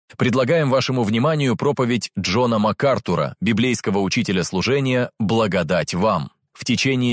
Предлагаем вашему вниманию проповедь Джона МакАртура, библейского учителя служения «Благодать вам». В течение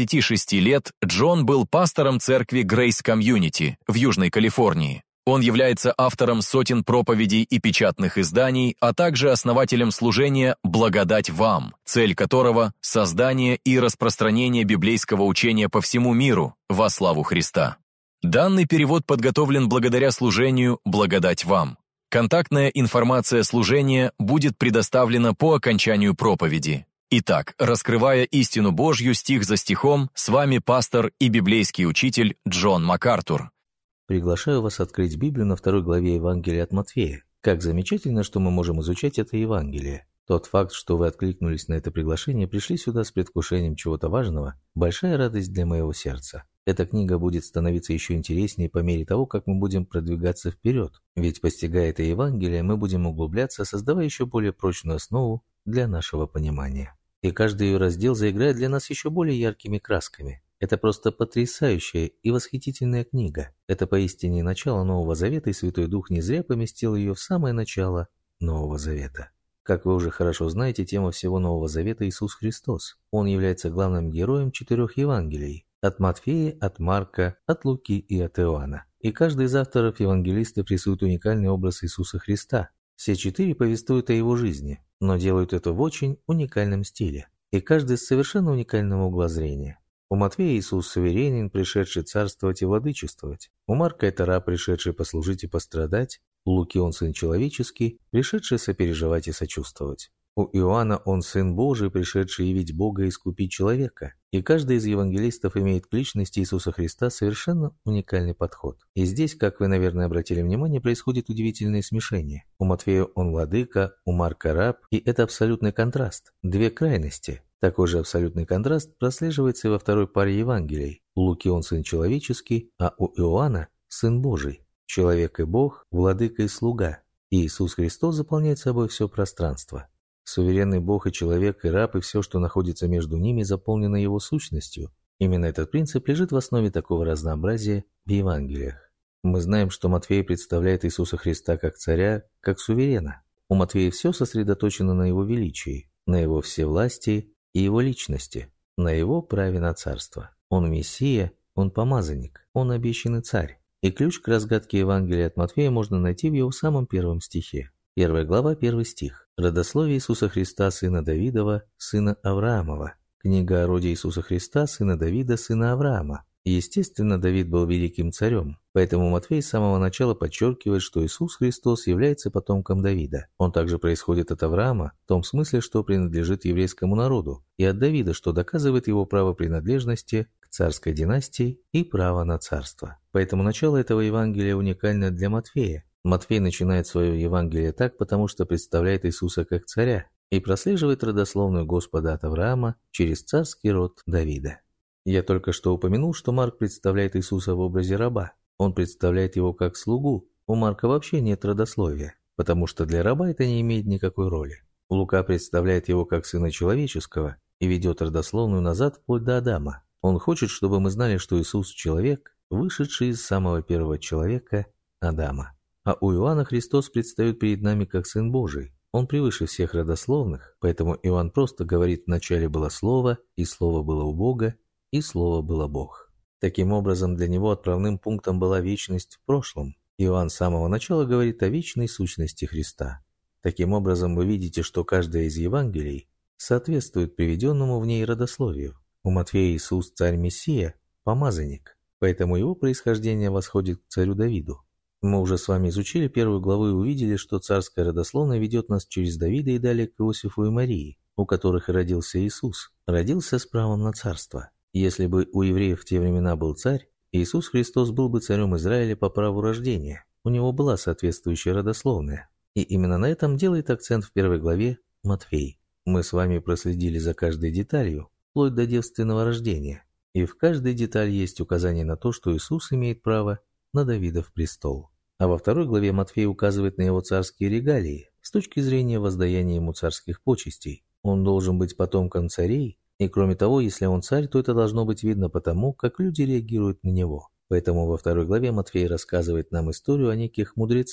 56 лет Джон был пастором церкви Grace Community в Южной Калифорнии. Он является автором сотен проповедей и печатных изданий, а также основателем служения «Благодать вам», цель которого – создание и распространение библейского учения по всему миру во славу Христа. Данный перевод подготовлен благодаря служению «Благодать вам». Контактная информация служения будет предоставлена по окончанию проповеди. Итак, раскрывая истину Божью стих за стихом, с вами пастор и библейский учитель Джон МакАртур. Приглашаю вас открыть Библию на 2 главе Евангелия от Матфея. Как замечательно, что мы можем изучать это Евангелие. Тот факт, что вы откликнулись на это приглашение, пришли сюда с предвкушением чего-то важного, большая радость для моего сердца. Эта книга будет становиться еще интереснее по мере того, как мы будем продвигаться вперед. Ведь, постигая это Евангелие, мы будем углубляться, создавая еще более прочную основу для нашего понимания. И каждый ее раздел заиграет для нас еще более яркими красками. Это просто потрясающая и восхитительная книга. Это поистине начало Нового Завета, и Святой Дух не зря поместил ее в самое начало Нового Завета. Как вы уже хорошо знаете, тема всего Нового Завета – Иисус Христос. Он является главным героем 4 Евангелий – от Матфея, от Марка, от Луки и от Иоанна. И каждый из авторов евангелиста рисует уникальный образ Иисуса Христа. Все 4 повествуют о его жизни, но делают это в очень уникальном стиле. И каждый с совершенно уникального угла зрения. У Матфея Иисус суверенен, пришедший царствовать и владычествовать. У Марка это раб, пришедший послужить и пострадать. У Луки он сын человеческий, пришедший сопереживать и сочувствовать. У Иоанна он сын Божий, пришедший явить Бога и искупить человека. И каждый из евангелистов имеет к личности Иисуса Христа совершенно уникальный подход. И здесь, как вы, наверное, обратили внимание, происходит удивительное смешение. У Матфея он владыка, у Марка раб, и это абсолютный контраст. Две крайности. Такой же абсолютный контраст прослеживается и во второй паре Евангелий. У Луки он сын человеческий, а у Иоанна сын Божий. Человек и Бог, владыка и слуга. И Иисус Христос заполняет собой все пространство. Суверенный Бог и человек, и раб, и все, что находится между ними, заполнено его сущностью. Именно этот принцип лежит в основе такого разнообразия в Евангелиях. Мы знаем, что Матфей представляет Иисуса Христа как царя, как суверена. У Матфея все сосредоточено на его величии, на его всевластии и его личности, на его праве на царство. Он Мессия, он помазанник, он обещанный царь. И ключ к разгадке Евангелия от Матфея можно найти в его самом первом стихе. 1 глава, 1 стих. Родословие Иисуса Христа, сына Давидова, сына Авраамова. Книга о роде Иисуса Христа, сына Давида, сына Авраама. Естественно, Давид был великим царем, поэтому Матфей с самого начала подчеркивает, что Иисус Христос является потомком Давида. Он также происходит от Авраама, в том смысле, что принадлежит еврейскому народу, и от Давида, что доказывает его право принадлежности к царской династии и право на царство. Поэтому начало этого Евангелия уникально для Матфея. Матфей начинает свое Евангелие так, потому что представляет Иисуса как царя и прослеживает родословную Господа от Авраама через царский род Давида. Я только что упомянул, что Марк представляет Иисуса в образе раба. Он представляет его как слугу. У Марка вообще нет родословия, потому что для раба это не имеет никакой роли. Лука представляет его как сына человеческого и ведет родословную назад вплоть до Адама. Он хочет, чтобы мы знали, что Иисус – человек, вышедший из самого первого человека – Адама. А у Иоанна Христос предстает перед нами как Сын Божий. Он превыше всех родословных, поэтому Иоанн просто говорит: «Вначале было Слово, и Слово было у Бога, и Слово было Бог». Таким образом, для него отправным пунктом была вечность в прошлом. Иоанн с самого начала говорит о вечной сущности Христа. Таким образом, вы видите, что каждое из Евангелий соответствует приведенному в ней родословию. У Матфея Иисус царь-мессия, помазанник, поэтому его происхождение восходит к царю Давиду. Мы уже с вами изучили 1 главу и увидели, что царская родословная ведет нас через Давида и далее к Иосифу и Марии, у которых и родился Иисус. Родился с правом на царство. Если бы у евреев в те времена был царь, Иисус Христос был бы царем Израиля по праву рождения. У него была соответствующая родословная. И именно на этом делает акцент в 1 главе Матфей. Мы с вами проследили за каждой деталью, вплоть до девственного рождения. И в каждой детали есть указание на то, что Иисус имеет право на Давидов престол. А во 2 главе Матфей указывает на его царские регалии с точки зрения воздаяния ему царских почестей. Он должен быть потомком царей, и кроме того, если он царь, то это должно быть видно по тому, как люди реагируют на него. Поэтому во 2 главе Матфей рассказывает нам историю о неких мудрецах,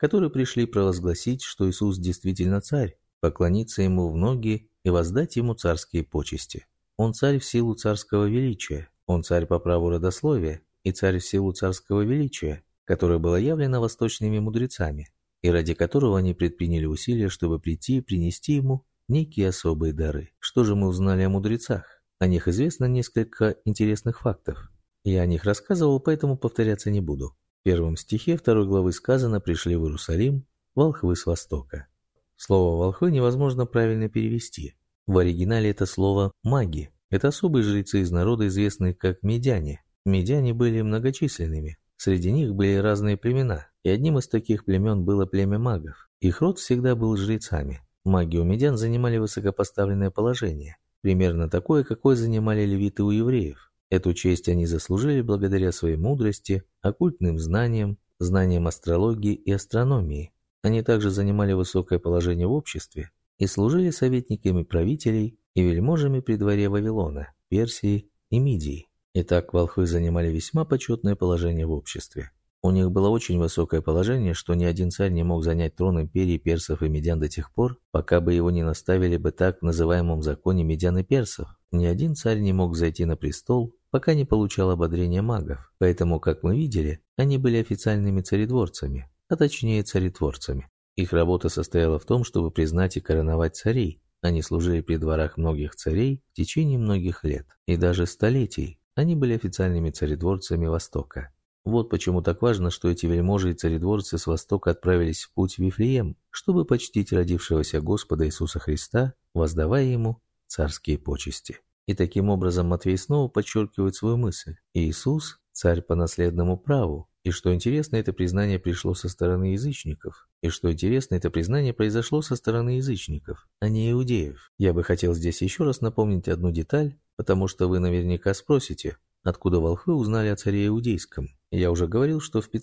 которые пришли провозгласить, что Иисус действительно царь, поклониться Ему в ноги и воздать Ему царские почести. Он царь в силу царского величия, Он царь по праву родословия и царь в силу царского величия, которое было явлено восточными мудрецами, и ради которого они предприняли усилия, чтобы прийти и принести Ему некие особые дары. Что же мы узнали о мудрецах? О них известно несколько интересных фактов. Я о них рассказывал, поэтому повторяться не буду. В 1 стихе 2 главы сказано: «Пришли в Иерусалим волхвы с востока». Слово «волхвы» невозможно правильно перевести. В оригинале это слово «маги». Это особые жрецы из народа, известные как медяне. Медяне были многочисленными. Среди них были разные племена, и одним из таких племен было племя магов. Их род всегда был жрецами. Маги у медян занимали высокопоставленное положение, примерно такое, какое занимали левиты у евреев. Эту честь они заслужили благодаря своей мудрости, оккультным знаниям, знаниям астрологии и астрономии. Они также занимали высокое положение в обществе и служили советниками правителей и вельможами при дворе Вавилона, Персии и Мидии. Итак, волхвы занимали весьма почетное положение в обществе. У них было очень высокое положение, что ни один царь не мог занять трон империи персов и медян до тех пор, пока бы его не наставили бы так в называемом законе медян и персов. Ни один царь не мог зайти на престол, пока не получал ободрения магов. Поэтому, как мы видели, они были официальными царедворцами, а точнее царетворцами. Их работа состояла в том, чтобы признать и короновать царей. Они служили при дворах многих царей в течение многих лет и даже столетий. Они были официальными царедворцами Востока. Вот почему так важно, что эти вельможи и царедворцы с Востока отправились в путь в Вифлеем, чтобы почтить родившегося Господа Иисуса Христа, воздавая Ему царские почести. И таким образом Матвей снова подчеркивает свою мысль. Иисус – царь по наследному праву. И что интересно, это признание пришло со стороны язычников. И что интересно, это признание произошло со стороны язычников, а не иудеев. Я бы хотел здесь еще раз напомнить одну деталь, потому что вы наверняка спросите, откуда волхвы узнали о царе иудейском. Я уже говорил, что в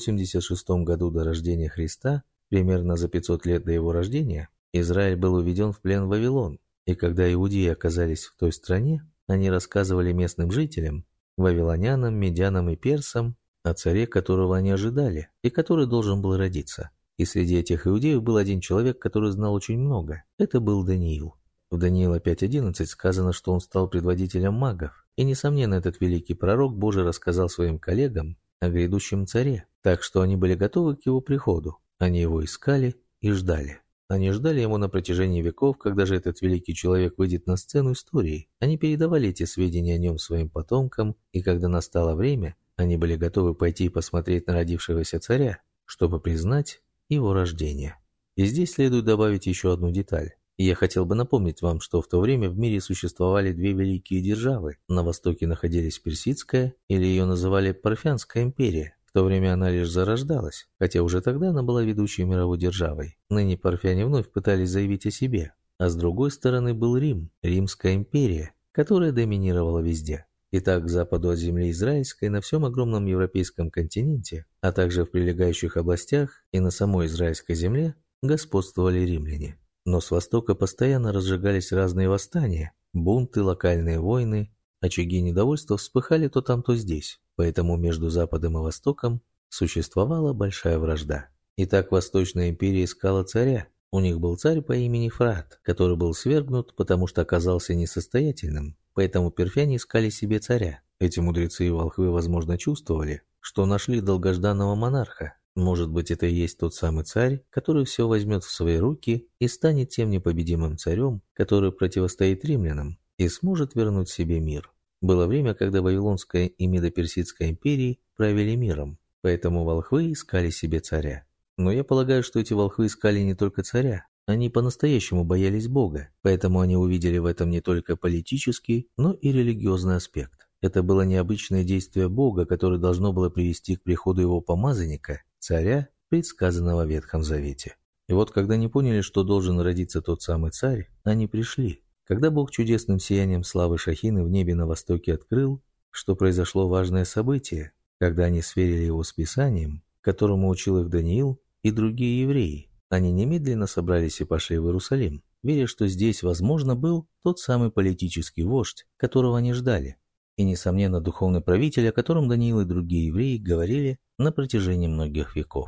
586 году до рождения Христа, примерно за 500 лет до его рождения, Израиль был уведен в плен в Вавилон. И когда иудеи оказались в той стране, они рассказывали местным жителям, вавилонянам, медянам и персам, о царе, которого они ожидали, и который должен был родиться. И среди этих иудеев был один человек, который знал очень много. Это был Даниил. В Даниила 5:11 сказано, что он стал предводителем магов. И, несомненно, этот великий пророк Божий рассказал своим коллегам о грядущем царе, так что они были готовы к его приходу. Они его искали и ждали. Они ждали его на протяжении веков, когда же этот великий человек выйдет на сцену истории. Они передавали эти сведения о нем своим потомкам, и когда настало время, они были готовы пойти и посмотреть на родившегося царя, чтобы признать его рождение. И здесь следует добавить еще одну деталь. И я хотел бы напомнить вам, что в то время в мире существовали две великие державы. На востоке находились Персидская, или ее называли Парфянская империя. В то время она лишь зарождалась, хотя уже тогда она была ведущей мировой державой. Ныне парфяне вновь пытались заявить о себе. А с другой стороны был Рим, Римская империя, которая доминировала везде. Итак, к западу от земли израильской на всем огромном европейском континенте, а также в прилегающих областях и на самой израильской земле господствовали римляне. Но с востока постоянно разжигались разные восстания, бунты, локальные войны, очаги недовольства вспыхали то там, то здесь. Поэтому между Западом и Востоком существовала большая вражда. Итак, Восточная империя искала царя. У них был царь по имени Фрат, который был свергнут, потому что оказался несостоятельным. Поэтому перфяне искали себе царя. Эти мудрецы и волхвы, возможно, чувствовали, что нашли долгожданного монарха. Может быть, это и есть тот самый царь, который все возьмет в свои руки и станет тем непобедимым царем, который противостоит римлянам и сможет вернуть себе мир. Было время, когда Вавилонская и Медоперсидская империи правили миром, поэтому волхвы искали себе царя. Но я полагаю, что эти волхвы искали не только царя, они по-настоящему боялись Бога, поэтому они увидели в этом не только политический, но и религиозный аспект. Это было необычное действие Бога, которое должно было привести к приходу его помазанника, царя, предсказанного в Ветхом Завете. И вот когда они поняли, что должен родиться тот самый царь, они пришли. Когда Бог чудесным сиянием славы Шахины в небе на востоке открыл, что произошло важное событие, когда они сверили его с Писанием, которому учил их Даниил и другие евреи, они немедленно собрались и пошли в Иерусалим, веря, что здесь, возможно, был тот самый политический вождь, которого они ждали, и, несомненно, духовный правитель, о котором Даниил и другие евреи говорили на протяжении многих веков.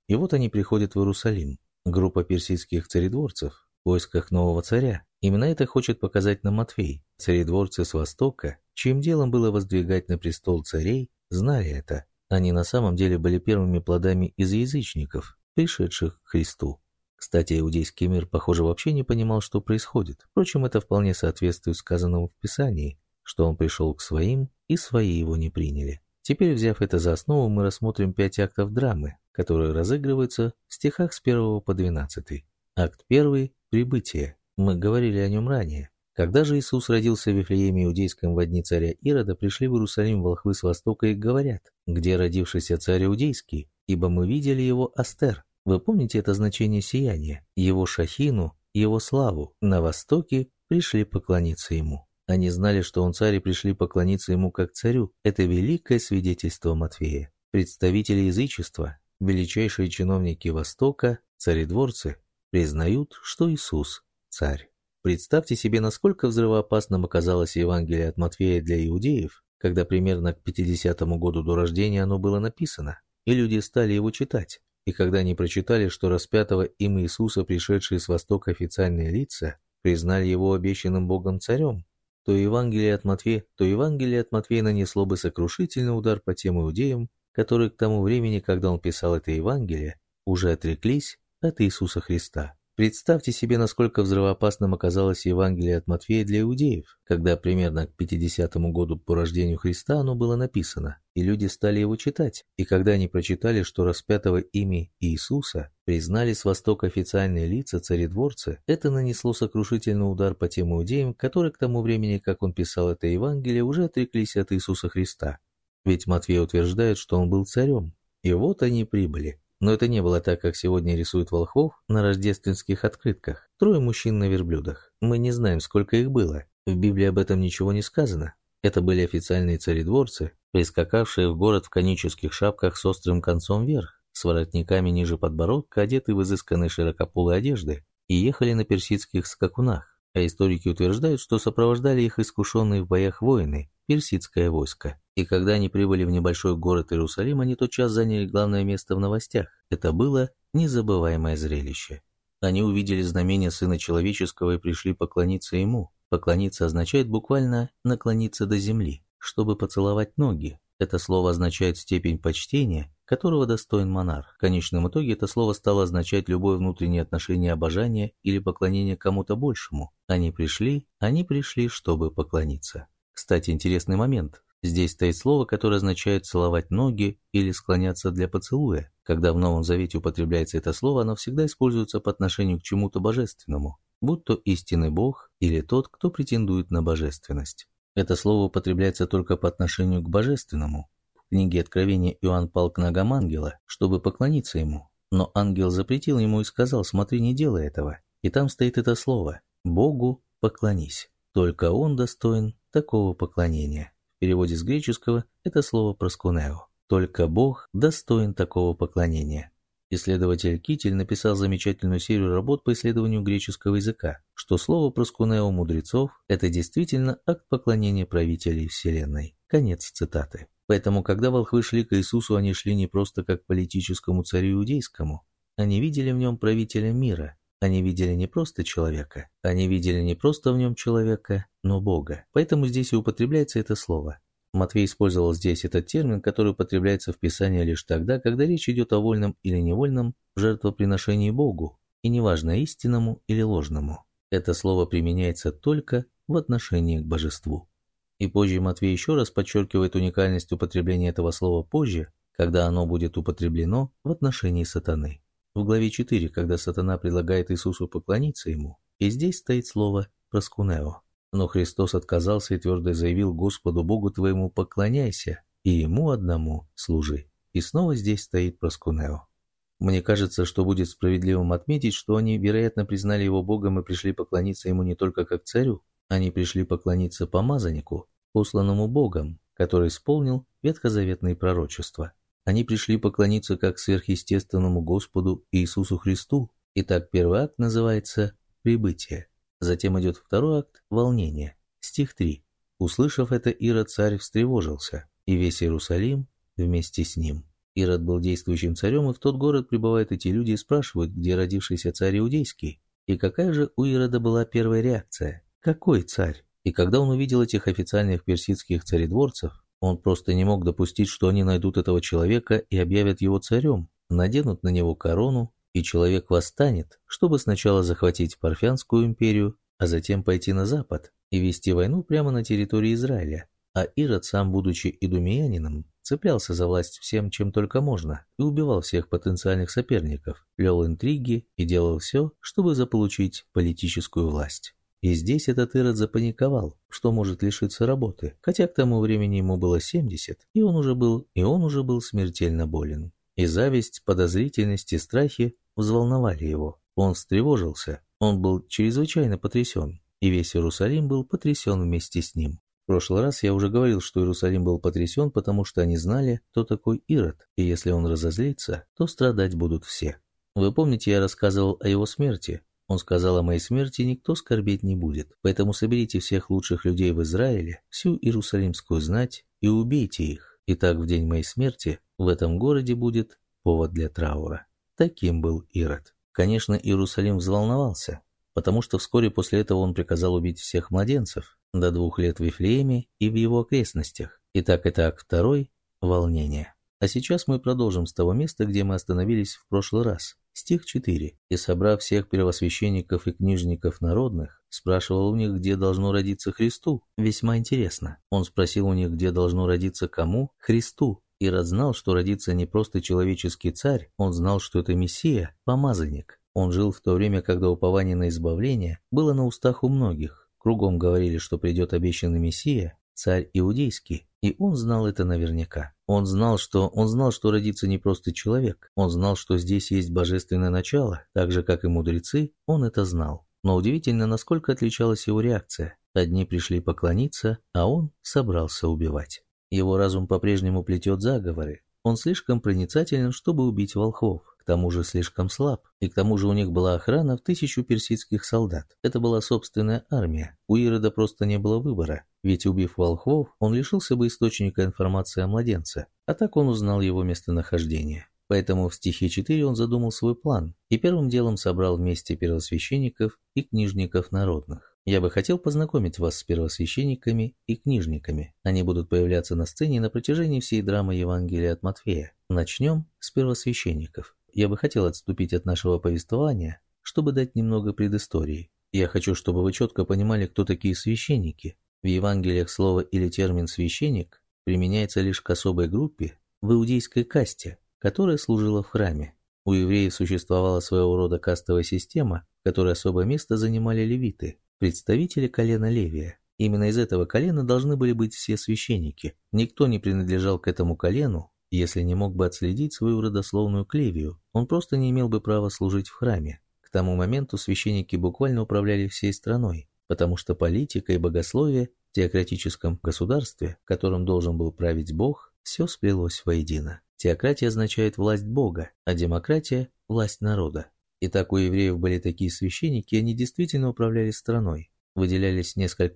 И вот они приходят в Иерусалим. Группа персидских царедворцев в поисках нового царя. Именно это хочет показать нам Матфей. Царедворцы с востока, чьим делом было воздвигать на престол царей, знали это. Они на самом деле были первыми плодами из язычников, пришедших к Христу. Кстати, иудейский мир, похоже, вообще не понимал, что происходит. Впрочем, это вполне соответствует сказанному в Писании, что он пришел к своим, и свои его не приняли. Теперь, взяв это за основу, мы рассмотрим 5 актов драмы, которые разыгрываются в стихах с 1 по 12. Акт 1 – прибытие. Мы говорили о нем ранее. Когда же Иисус родился в Вифлееме Иудейском во дни царя Ирода, пришли в Иерусалим волхвы с востока и говорят: «Где родившийся царь Иудейский? Ибо мы видели его Астер». Вы помните это значение сияния? Его шахину, его славу. На востоке пришли поклониться ему. Они знали, что он царь, и пришли поклониться ему как царю. Это великое свидетельство Матфея. Представители язычества, величайшие чиновники Востока, царедворцы, признают, что Иисус – царь. Представьте себе, насколько взрывоопасным оказалось Евангелие от Матфея для иудеев, когда примерно к 50-му году до рождения оно было написано, и люди стали его читать. И когда они прочитали, что распятого им Иисуса, пришедшие с востока официальные лица, признали его обещанным Богом царем, то Евангелие от Матфея нанесло бы сокрушительный удар по тем иудеям, которые к тому времени, когда он писал это Евангелие, уже отреклись от Иисуса Христа. Представьте себе, насколько взрывоопасным оказалось Евангелие от Матфея для иудеев, когда примерно к 50-му году по рождению Христа оно было написано, и люди стали его читать. И когда они прочитали, что распятого ими Иисуса признали с востока официальные лица, царедворцы, это нанесло сокрушительный удар по тем иудеям, которые к тому времени, как он писал это Евангелие, уже отреклись от Иисуса Христа. Ведь Матфей утверждает, что он был царем. И вот они прибыли. Но это не было так, как сегодня рисуют волхвов на рождественских открытках. 3 мужчин на верблюдах. Мы не знаем, сколько их было. В Библии об этом ничего не сказано. Это были официальные царедворцы, прискакавшие в город в конических шапках с острым концом вверх, с воротниками ниже подбородка, одеты в изысканной широкополой одежды, и ехали на персидских скакунах. А историки утверждают, что сопровождали их искушенные в боях воины, персидское войско. И когда они прибыли в небольшой город Иерусалим, они тотчас заняли главное место в новостях. Это было незабываемое зрелище. Они увидели знамение Сына Человеческого и пришли поклониться Ему. Поклониться означает буквально наклониться до земли, чтобы поцеловать ноги. Это слово означает степень почтения, которого достоин монарх. В конечном итоге это слово стало означать любое внутреннее отношение обожания или поклонение кому-то большему. Они пришли, чтобы поклониться. Кстати, интересный момент. Здесь стоит слово, которое означает целовать ноги или склоняться для поцелуя. Когда в Новом Завете употребляется это слово, оно всегда используется по отношению к чему-то божественному, будь то истинный Бог или тот, кто претендует на божественность. Это слово употребляется только по отношению к божественному. В книге Откровения Иоанн пал к ногам ангела, чтобы поклониться ему. Но ангел запретил ему и сказал: «Смотри, не делай этого». И там стоит это слово: «Богу поклонись». Только он достоин такого поклонения. В переводе с греческого это слово проскунео. Только Бог достоин такого поклонения. Исследователь Китель написал замечательную серию работ по исследованию греческого языка, что слово проскунео мудрецов – это действительно акт поклонения правителей Вселенной. Конец цитаты. Поэтому, когда волхвы шли к Иисусу, они шли не просто как к политическому царю иудейскому. Они видели в нем правителя мира. Они видели не просто человека. Они видели не просто в нем человека, но Бога. Поэтому здесь и употребляется это слово. Матфей использовал здесь этот термин, который употребляется в Писании лишь тогда, когда речь идет о вольном или невольном жертвоприношении Богу, и неважно, истинному или ложному. Это слово применяется только в отношении к божеству. И позже Матфей еще раз подчеркивает уникальность употребления этого слова позже, когда оно будет употреблено в отношении сатаны. В главе 4, когда сатана предлагает Иисусу поклониться ему, и здесь стоит слово «проскунео». Но Христос отказался и твердо заявил: «Господу Богу твоему поклоняйся, и Ему одному служи». И снова здесь стоит проскунео. Мне кажется, что будет справедливым отметить, что они, вероятно, признали Его Богом и пришли поклониться Ему не только как царю, они пришли поклониться помазаннику, посланному Богом, который исполнил ветхозаветные пророчества. Они пришли поклониться как сверхъестественному Господу Иисусу Христу. Итак, первый акт называется «Прибытие». Затем идет второй акт – «Волнение». Стих 3. «Услышав это, Ирод царь встревожился, и весь Иерусалим вместе с ним». Ирод был действующим царем, и в тот город прибывают эти люди и спрашивают, где родившийся царь Иудейский. И какая же у Ирода была первая реакция? Какой царь? И когда он увидел этих официальных персидских царедворцев, он просто не мог допустить, что они найдут этого человека и объявят его царем, наденут на него корону, и человек восстанет, чтобы сначала захватить Парфянскую империю, а затем пойти на запад и вести войну прямо на территории Израиля. А Ирод, сам будучи идумеянином, цеплялся за власть всем, чем только можно, и убивал всех потенциальных соперников, вел интриги и делал все, чтобы заполучить политическую власть. И здесь этот Ирод запаниковал, что может лишиться работы, хотя к тому времени ему было 70, и он уже был смертельно болен. И зависть, подозрительность и страхи взволновали его. Он встревожился, он был чрезвычайно потрясен, и весь Иерусалим был потрясен вместе с ним. В прошлый раз я уже говорил, что Иерусалим был потрясен, потому что они знали, кто такой Ирод, и если он разозлится, то страдать будут все. Вы помните, я рассказывал о его смерти. Он сказал: о моей смерти никто скорбеть не будет, поэтому соберите всех лучших людей в Израиле, всю Иерусалимскую знать, и убейте их. И так в день моей смерти в этом городе будет повод для траура. Таким был Ирод. Конечно, Иерусалим взволновался, потому что вскоре после этого он приказал убить всех младенцев до 2 лет в Вифлееме и в его окрестностях. Итак, это акт 2 – волнение. А сейчас мы продолжим с того места, где мы остановились в прошлый раз. Стих 4. «И, собрав всех первосвященников и книжников народных, спрашивал у них, где должно родиться Христу». Весьма интересно. Он спросил у них, где должно родиться кому? Христу. Ирод знал, что родится не просто человеческий царь, он знал, что это Мессия, помазанник. Он жил в то время, когда упование на избавление было на устах у многих. Кругом говорили, что придет обещанный Мессия, царь Иудейский, и он знал это наверняка. Он знал, что родится не просто человек, он знал, что здесь есть божественное начало, так же, как и мудрецы, он это знал. Но удивительно, насколько отличалась его реакция. Одни пришли поклониться, а он собрался убивать. Его разум по-прежнему плетет заговоры. Он слишком проницателен, чтобы убить волхвов, к тому же слишком слаб, и к тому же у них была охрана в 1000 персидских солдат. Это была собственная армия. У Ирода просто не было выбора, ведь убив волхвов, он лишился бы источника информации о младенце, а так он узнал его местонахождение. Поэтому в стихе 4 он задумал свой план и первым делом собрал вместе первосвященников и книжников народных. Я бы хотел познакомить вас с первосвященниками и книжниками. Они будут появляться на сцене на протяжении всей драмы Евангелия от Матфея. Начнем с первосвященников. Я бы хотел отступить от нашего повествования, чтобы дать немного предыстории. Я хочу, чтобы вы четко понимали, кто такие священники. В Евангелиях слово или термин «священник» применяется лишь к особой группе в иудейской касте, которая служила в храме. У евреев существовала своего рода кастовая система, в которой особое место занимали левиты, представители колена Левия. Именно из этого колена должны были быть все священники. Никто не принадлежал к этому колену, если не мог бы отследить свою родословную к Левию. Он просто не имел бы права служить в храме. К тому моменту священники буквально управляли всей страной, потому что политика и богословие в теократическом государстве, в котором должен был править Бог, все сплелось воедино. Теократия означает власть Бога, а демократия – власть народа. Итак, у евреев были такие священники, и они действительно управляли страной. Выделялись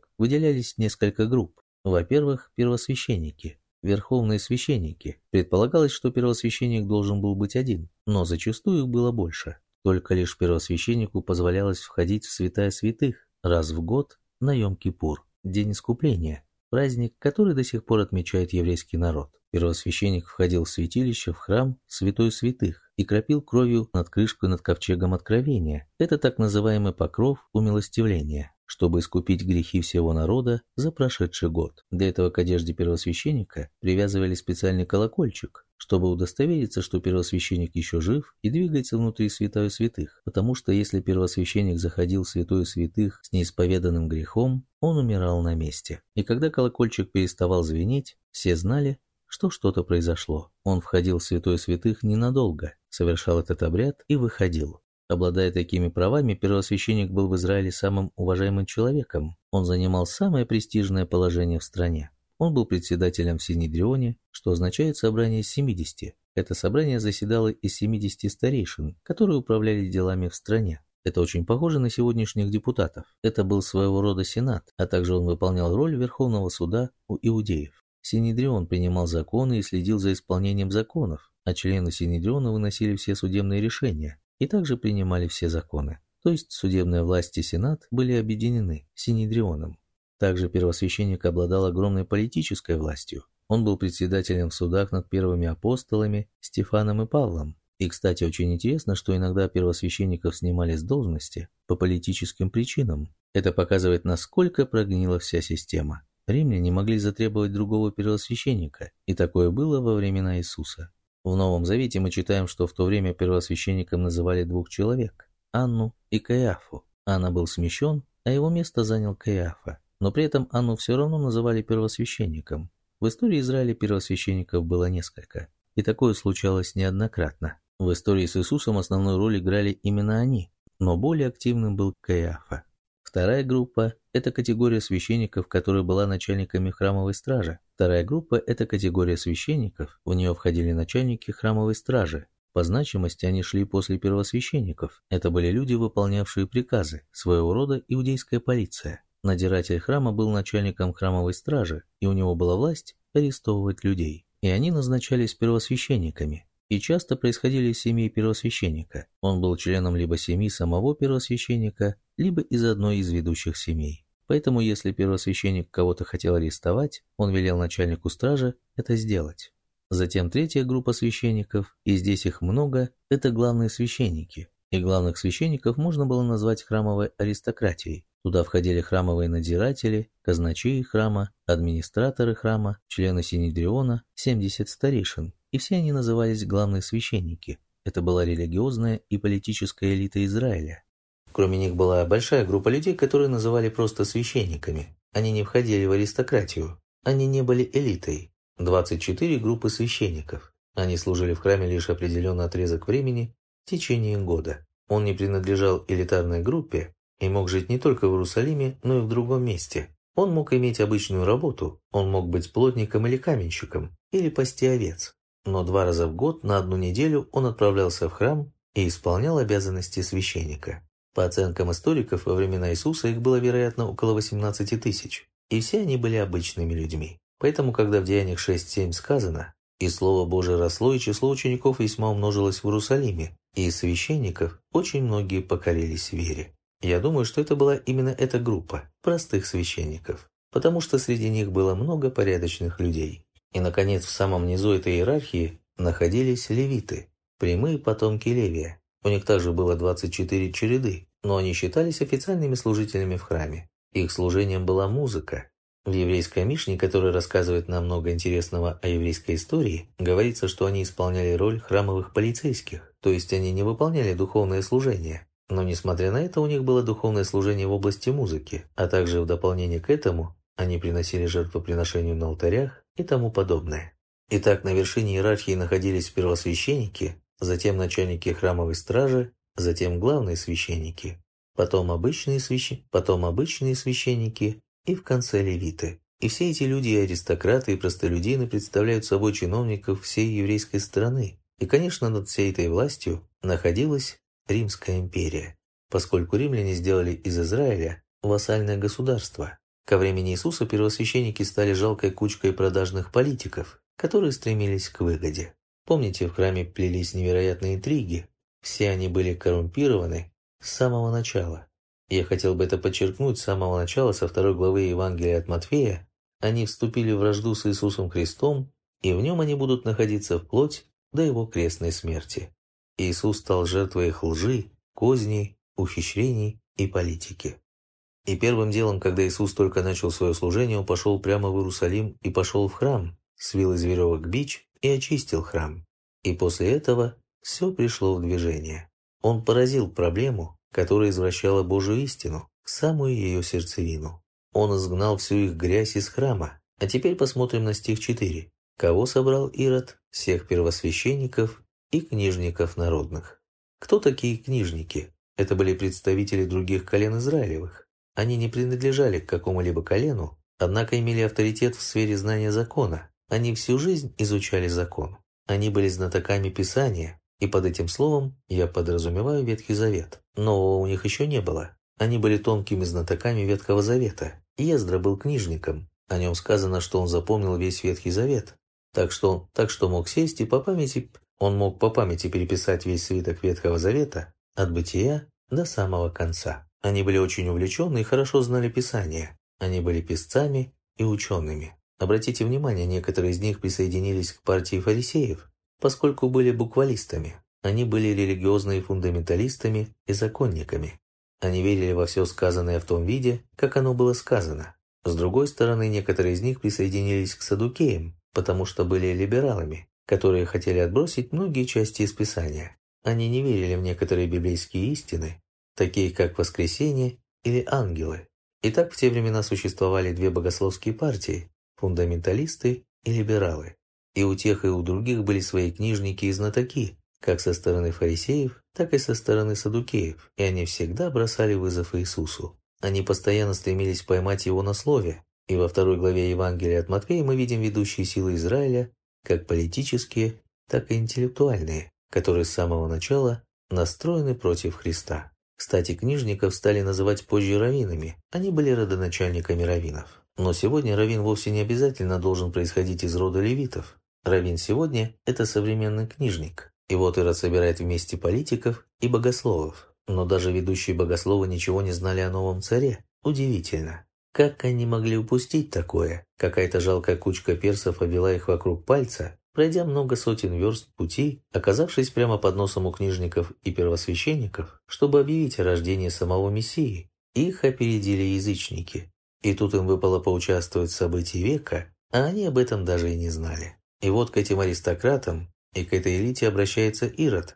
несколько групп. Во-первых, первосвященники, верховные священники. Предполагалось, что первосвященник должен был быть один, но зачастую их было больше. Только лишь первосвященнику позволялось входить в святая святых раз в год на Йом-Кипур, день искупления, праздник, который до сих пор отмечает еврейский народ. Первосвященник входил в святилище, в храм, святой святых, и кропил кровью над крышкой над ковчегом откровения. Это так называемый покров умилостивления, чтобы искупить грехи всего народа за прошедший год. Для этого к одежде первосвященника привязывали специальный колокольчик, чтобы удостовериться, что первосвященник еще жив и двигается внутри святая святых, потому что если первосвященник заходил в святое святых с неисповеданным грехом, он умирал на месте. И когда колокольчик переставал звенеть, все знали, что что-то произошло. Он входил в святое святых ненадолго, совершал этот обряд и выходил. Обладая такими правами, первосвященник был в Израиле самым уважаемым человеком. Он занимал самое престижное положение в стране. Он был председателем в Синедрионе, что означает собрание из 70. Это собрание заседало из 70 старейшин, которые управляли делами в стране. Это очень похоже на сегодняшних депутатов. Это был своего рода сенат, а также он выполнял роль Верховного суда у иудеев. Синедрион принимал законы и следил за исполнением законов, а члены Синедриона выносили все судебные решения и также принимали все законы. То есть судебная власть и Сенат были объединены Синедрионом. Также первосвященник обладал огромной политической властью. Он был председателем в судах над первыми апостолами Стефаном и Павлом. И, кстати, очень интересно, что иногда первосвященников снимали с должности по политическим причинам. Это показывает, насколько прогнила вся система. Римляне могли затребовать другого первосвященника, и такое было во времена Иисуса. В Новом Завете мы читаем, что в то время первосвященником называли двух человек – Анну и Каиафу. Анна был смещен, а его место занял Каиафа. Но при этом Анну все равно называли первосвященником. В истории Израиля первосвященников было несколько, и такое случалось неоднократно. В истории с Иисусом основную роль играли именно они, но более активным был Каиафа. Вторая группа – это категория священников, которая была начальниками храмовой стражи. Вторая группа – это категория священников, в нее входили начальники храмовой стражи. По значимости они шли после первосвященников. Это были люди, выполнявшие приказы, своего рода иудейская полиция. Надзиратель храма был начальником храмовой стражи, и у него была власть арестовывать людей. И они назначались первосвященниками. И часто происходили из семьи первосвященника. Он был членом либо семьи самого первосвященника, либо из одной из ведущих семей. Поэтому, если первосвященник кого-то хотел арестовать, он велел начальнику стражи это сделать. Затем третья группа священников, и здесь их много, это главные священники. И главных священников можно было назвать храмовой аристократией. Туда входили храмовые надзиратели, казначеи храма, администраторы храма, члены Синедриона, 70 старейшин. И все они назывались главные священники. Это была религиозная и политическая элита Израиля. Кроме них была большая группа людей, которые называли просто священниками. Они не входили в аристократию. Они не были элитой. 24 группы священников. Они служили в храме лишь определенный отрезок времени в течение года. Он не принадлежал элитарной группе и мог жить не только в Иерусалиме, но и в другом месте. Он мог иметь обычную работу, он мог быть плотником или каменщиком, или пасти овец. Но 2 раза в год на 1 неделю он отправлялся в храм и исполнял обязанности священника. По оценкам историков, во времена Иисуса их было, вероятно, около 18 тысяч, и все они были обычными людьми. Поэтому, когда в Деяниях 6:7 сказано «И Слово Божие росло, и число учеников весьма умножилось в Иерусалиме, и из священников очень многие покорились вере». Я думаю, что это была именно эта группа простых священников, потому что среди них было много порядочных людей. И, наконец, в самом низу этой иерархии находились левиты, прямые потомки Левия. У них также было 24 череды, но они считались официальными служителями в храме. Их служением была музыка. В еврейской Мишне, которая рассказывает нам много интересного о еврейской истории, говорится, что они исполняли роль храмовых полицейских, то есть они не выполняли духовное служение. Но, несмотря на это, у них было духовное служение в области музыки, а также в дополнение к этому они приносили жертвоприношения на алтарях и тому подобное. Итак, на вершине иерархии находились первосвященники, затем начальники храмовой стражи, затем главные священники, потом обычные священники и в конце левиты. И все эти люди, аристократы и простолюдины, представляют собой чиновников всей еврейской страны. И, конечно, над всей этой властью находилась Римская империя, поскольку римляне сделали из Израиля вассальное государство. Ко времени Иисуса первосвященники стали жалкой кучкой продажных политиков, которые стремились к выгоде. Помните, в храме плелись невероятные интриги. Все они были коррумпированы с самого начала. Я хотел бы это подчеркнуть с самого начала, со 2 главы Евангелия от Матфея. Они вступили в вражду с Иисусом Христом, и в нем они будут находиться вплоть до его крестной смерти. Иисус стал жертвой их лжи, козней, ухищрений и политики. И первым делом, когда Иисус только начал свое служение, он пошел прямо в Иерусалим и пошел в храм, свил из веревок бич и очистил храм. И после этого все пришло в движение. Он поразил проблему, которая извращала Божию истину, самую ее сердцевину. Он изгнал всю их грязь из храма. А теперь посмотрим на стих 4. Кого собрал Ирод? Всех первосвященников и книжников народных. Кто такие книжники? Это были представители других колен Израилевых. Они не принадлежали к какому-либо колену, однако имели авторитет в сфере знания закона. Они всю жизнь изучали закон. Они были знатоками Писания, и под этим словом я подразумеваю Ветхий Завет. Нового у них еще не было. Они были тонкими знатоками Ветхого Завета. Ездра был книжником. О нем сказано, что он запомнил весь Ветхий Завет. Так что мог сесть и по памяти Он мог по памяти переписать весь свиток Ветхого Завета от Бытия до самого конца. Они были очень увлеченны и хорошо знали Писание. Они были писцами и учеными. Обратите внимание, некоторые из них присоединились к партии фарисеев, поскольку были буквалистами. Они были религиозными фундаменталистами и законниками. Они верили во все сказанное в том виде, как оно было сказано. С другой стороны, некоторые из них присоединились к саддукеям, потому что были либералами, которые хотели отбросить многие части из Писания. Они не верили в некоторые библейские истины, такие как воскресение или ангелы. Итак, в те времена существовали две богословские партии – фундаменталисты и либералы. И у тех, и у других были свои книжники и знатоки, как со стороны фарисеев, так и со стороны саддукеев, и они всегда бросали вызов Иисусу. Они постоянно стремились поймать его на слове, и во 2 главе Евангелия от Матфея мы видим ведущие силы Израиля, как политические, так и интеллектуальные, которые с самого начала настроены против Христа. Кстати, книжников стали называть позже раввинами, они были родоначальниками раввинов. Но сегодня раввин вовсе не обязательно должен происходить из рода левитов. Раввин сегодня – это современный книжник. И вот Ирод собирает вместе политиков и богословов. Но даже ведущие богословы ничего не знали о новом царе. Удивительно. Как они могли упустить такое? Какая-то жалкая кучка персов обвела их вокруг пальца, пройдя много сотен верст пути, оказавшись прямо под носом у книжников и первосвященников, чтобы объявить о рождении самого Мессии. Их опередили язычники. И тут им выпало поучаствовать в событии века, а они об этом даже и не знали. И вот к этим аристократам и к этой элите обращается Ирод,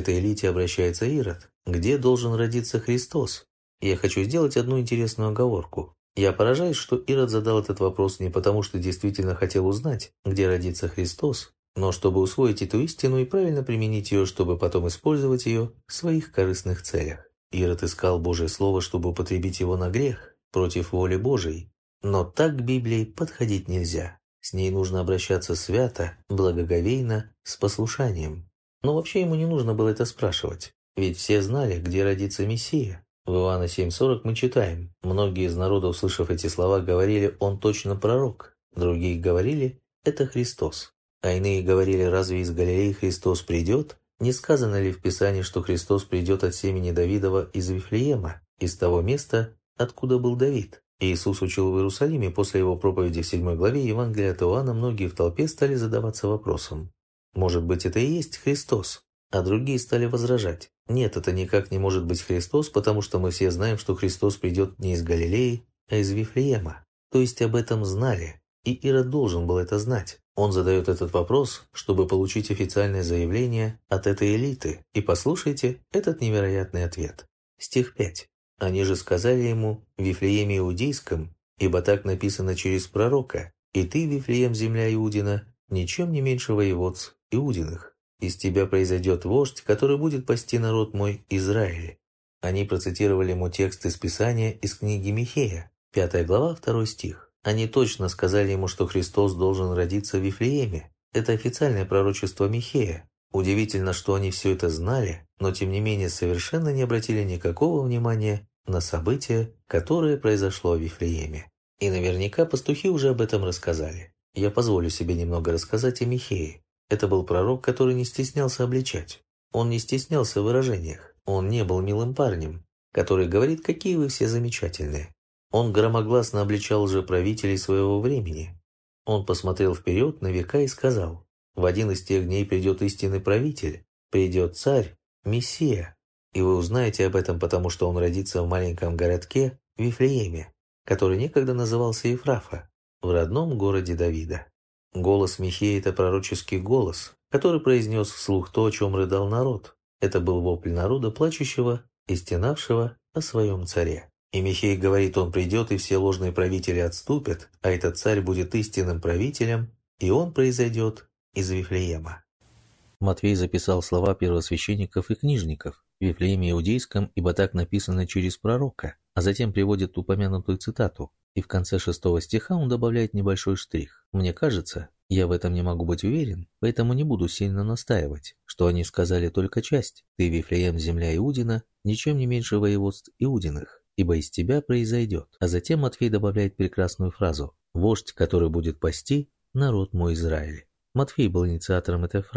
где должен родиться Христос. Я хочу сделать одну интересную оговорку. Я поражаюсь, что Ирод задал этот вопрос не потому, что действительно хотел узнать, где родится Христос, но чтобы усвоить эту истину и правильно применить ее, чтобы потом использовать ее в своих корыстных целях. Ирод искал Божье Слово, чтобы употребить его на грех, против воли Божией. Но так к Библии подходить нельзя. С ней нужно обращаться свято, благоговейно, с послушанием. Но вообще ему не нужно было это спрашивать, ведь все знали, где родится Мессия. В Иоанна 7:40 мы читаем: «Многие из народа, услышав эти слова, говорили, он точно пророк. Другие говорили, это Христос. А иные говорили, разве из Галилеи Христос придет? Не сказано ли в Писании, что Христос придет от семени Давидова из Вифлеема, из того места, откуда был Давид?» Иисус учил в Иерусалиме. После его проповеди в 7 главе Евангелия от Иоанна многие в толпе стали задаваться вопросом: может быть, это и есть Христос? А другие стали возражать: нет, это никак не может быть Христос, потому что мы все знаем, что Христос придет не из Галилеи, а из Вифлеема. То есть об этом знали, и Ирод должен был это знать. Он задает этот вопрос, чтобы получить официальное заявление от этой элиты. И послушайте этот невероятный ответ. Стих 5. Они же сказали ему: в Вифлееме Иудейском, ибо так написано через пророка: и ты, Вифлеем, земля Иудина, ничем не меньше воеводств Иудиных. Из тебя произойдет вождь, который будет пасти народ мой Израиль». Они процитировали ему текст из Писания из книги Михея, 5 глава, 2 стих. Они точно сказали ему, что Христос должен родиться в Вифлееме. Это официальное пророчество Михея. Удивительно, что они все это знали, но тем не менее совершенно не обратили никакого внимания на событие, которое произошло в Вифлееме. И наверняка пастухи уже об этом рассказали. Я позволю себе немного рассказать о Михее. Это был пророк, который не стеснялся обличать. Он не стеснялся в выражениях. Он не был милым парнем, который говорит, какие вы все замечательные. Он громогласно обличал лжеправителей своего времени. Он посмотрел вперед на века и сказал: в один из тех дней придет истинный правитель, придет царь, Мессия. И вы узнаете об этом, потому что он родится в маленьком городке Вифлееме, который некогда назывался Ефрафа, в родном городе Давида. Голос Михея – это пророческий голос, который произнес вслух то, о чем рыдал народ. Это был вопль народа, плачущего и стенавшего о своем царе. И Михей говорит, он придет, и все ложные правители отступят, а этот царь будет истинным правителем, и он произойдет из Вифлеема. Матфей записал слова первосвященников и книжников в Вифлееме Иудейском, ибо так написано через пророка, а затем приводит упомянутую цитату. И в конце 6 стиха он добавляет небольшой штрих. Мне кажется, я в этом не могу быть уверен, поэтому не буду сильно настаивать, что они сказали только часть. Ты, Вифлеем, земля Иудина, ничем не меньше воеводств Иудиных, ибо из тебя произойдет. А затем Матфей добавляет прекрасную фразу: вождь, который будет пасти народ мой Израиль. Матфей был инициатором этой фразы.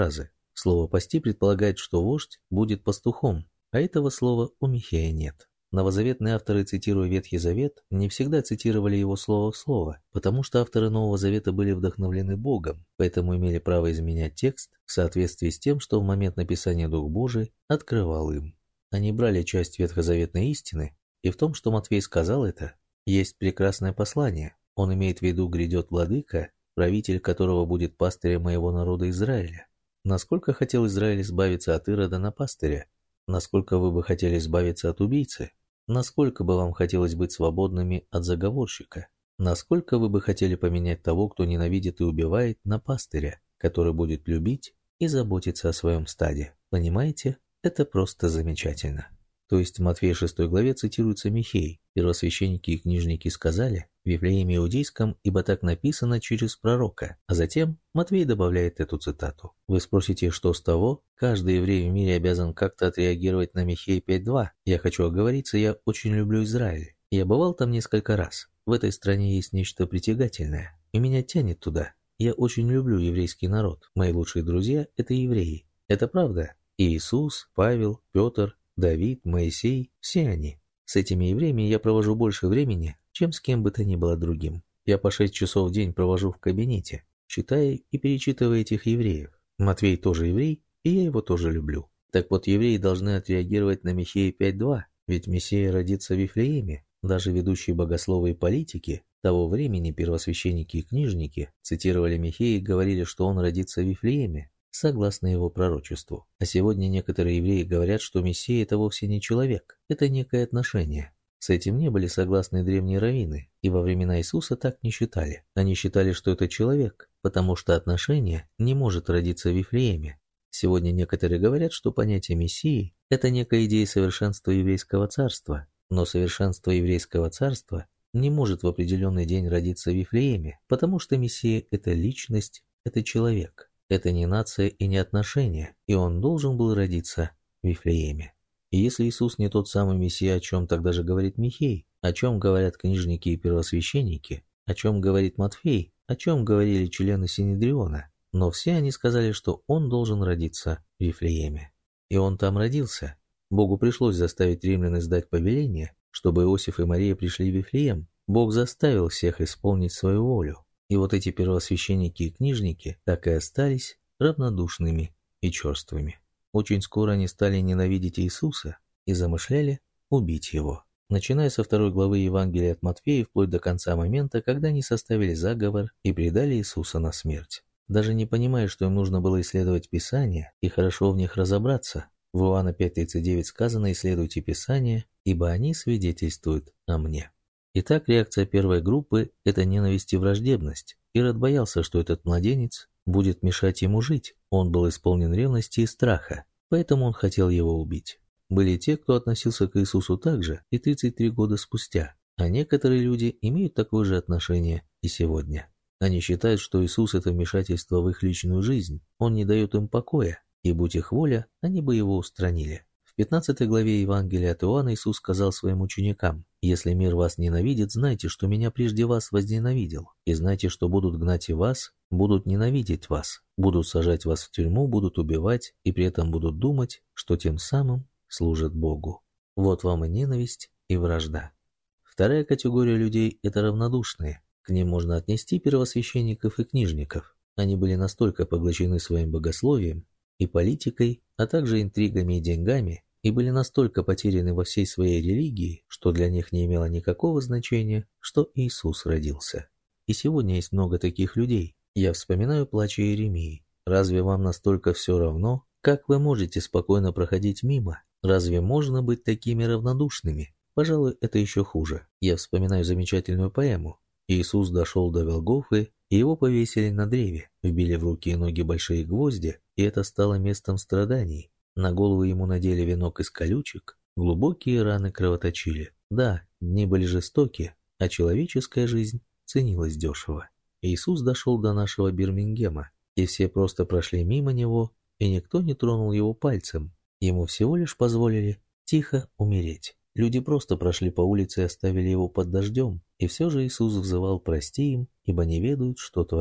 Слово «пасти» предполагает, что вождь будет пастухом, а этого слова у Михея нет. Новозаветные авторы, цитируя Ветхий Завет, не всегда цитировали его слово в слово, потому что авторы Нового Завета были вдохновлены Богом, поэтому имели право изменять текст в соответствии с тем, что в момент написания Дух Божий открывал им. Они брали часть ветхозаветной истины, и в том, что Матфей сказал это, есть прекрасное послание. Он имеет в виду грядет владыка, правитель которого будет пастырем моего народа Израиля. Насколько хотел Израиль избавиться от Ирода на пастыря? Насколько вы бы хотели избавиться от убийцы? Насколько бы вам хотелось быть свободными от заговорщика? Насколько вы бы хотели поменять того, кто ненавидит и убивает, на пастыря, который будет любить и заботиться о своем стаде? Понимаете? Это просто замечательно. То есть в Матфея 6 главе цитируется Михей. Первосвященники и книжники сказали в Вифлееме Иудейском, ибо так написано через пророка. А затем Матвей добавляет эту цитату. Вы спросите, что с того? Каждый еврей в мире обязан как-то отреагировать на Михея 5.2. Я хочу оговориться, я очень люблю Израиль. Я бывал там несколько раз. В этой стране есть нечто притягательное. И меня тянет туда. Я очень люблю еврейский народ. Мои лучшие друзья – это евреи. Это правда. И Иисус, Павел, Петр, Давид, Моисей – все они. С этими евреями я провожу больше времени, чем с кем бы то ни было другим. Я по 6 часов в день провожу в кабинете, читая и перечитывая этих евреев. Матвей тоже еврей, и я его тоже люблю. Так вот, евреи должны отреагировать на Михея 5.2, ведь Мессия родится в Вифлееме. Даже ведущие богословы и политики того времени, первосвященники и книжники, цитировали Михея и говорили, что он родится в Вифлееме, согласно его пророчеству. А сегодня некоторые евреи говорят, что Мессия – это вовсе не человек, это некое отношение. С этим не были согласны древние раввины, и во времена Иисуса так не считали. Они считали, что это человек, потому что отношение не может родиться в Вифлееме. Сегодня некоторые говорят, что понятие Мессии – это некая идея совершенства еврейского царства, но совершенство еврейского царства не может в определенный день родиться в Вифлееме, потому что Мессия – это личность, это человек. Это не нация и не отношения, и он должен был родиться в Вифлееме. И если Иисус не тот самый Мессия, о чем тогда же говорит Михей, о чем говорят книжники и первосвященники, о чем говорит Матфей, о чем говорили члены Синедриона, но все они сказали, что он должен родиться в Вифлееме. И он там родился. Богу пришлось заставить римлян издать повеление, чтобы Иосиф и Мария пришли в Вифлеем. Бог заставил всех исполнить свою волю. И вот эти первосвященники и книжники так и остались равнодушными и черствыми. Очень скоро они стали ненавидеть Иисуса и замышляли убить его. Начиная со 2 главы Евангелия от Матфея вплоть до конца момента, когда они составили заговор и предали Иисуса на смерть. Даже не понимая, что им нужно было исследовать Писания и хорошо в них разобраться. В Иоанна 5.39 сказано: «Исследуйте Писания, ибо они свидетельствуют о мне». Итак, реакция первой группы – это ненависть и враждебность. Ирод боялся, что этот младенец будет мешать ему жить. Он был исполнен ревности и страха, поэтому он хотел его убить. Были те, кто относился к Иисусу так же и 33 года спустя, а некоторые люди имеют такое же отношение и сегодня. Они считают, что Иисус – это вмешательство в их личную жизнь, Он не дает им покоя, и будь их воля, они бы его устранили. В 15 главе Евангелия от Иоанна Иисус сказал своим ученикам: «Если мир вас ненавидит, знайте, что меня прежде вас возненавидел, и знайте, что будут гнать и вас, будут ненавидеть вас, будут сажать вас в тюрьму, будут убивать, и при этом будут думать, что тем самым служат Богу. Вот вам и ненависть, и вражда». Вторая категория людей – это равнодушные. К ним можно отнести первосвященников и книжников. Они были настолько поглощены своим богословием и политикой, а также интригами и деньгами, и были настолько потеряны во всей своей религии, что для них не имело никакого значения, что Иисус родился. И сегодня есть много таких людей. Я вспоминаю плач Иеремии. Разве вам настолько все равно? Как вы можете спокойно проходить мимо? Разве можно быть такими равнодушными? Пожалуй, это еще хуже. Я вспоминаю замечательную поэму. Иисус дошел до Голгофы, и его повесили на древе, вбили в руки и ноги большие гвозди, и это стало местом страданий. На голову ему надели венок из колючек, глубокие раны кровоточили. Да, дни были жестоки, а человеческая жизнь ценилась дешево. Иисус дошел до нашего Бирмингема, и все просто прошли мимо него, и никто не тронул его пальцем. Ему всего лишь позволили тихо умереть. Люди просто прошли по улице и оставили его под дождем, и все же Иисус взывал: «Прости им, ибо не ведают, что творят».